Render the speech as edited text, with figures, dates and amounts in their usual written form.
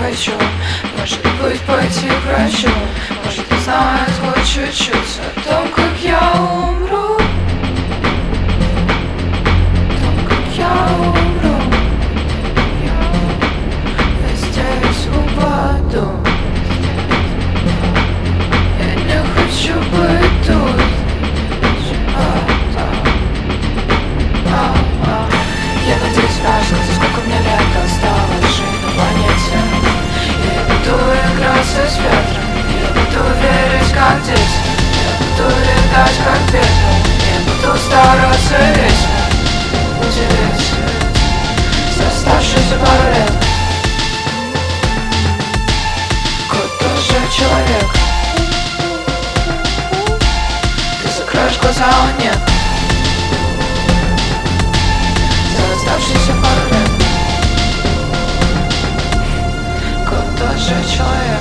хочу, может быть, пойти к врачу. Может, он знает хоть чуть-чуть о том, как я умру. О том, как я умру. Я здесь упаду. Я не хочу быть тут. Я надеюсь, знаешь, сколько мне лет осталось жить на планете. Я буду играться с ветром, я буду верить, как дети. Я буду летать, как ветер. Я буду стараться весь мир удивить за оставшиеся пару лет. Кот тоже человек. Ты закроешь глаза, он нет. Оставшиеся пару лет. Кот тоже человек.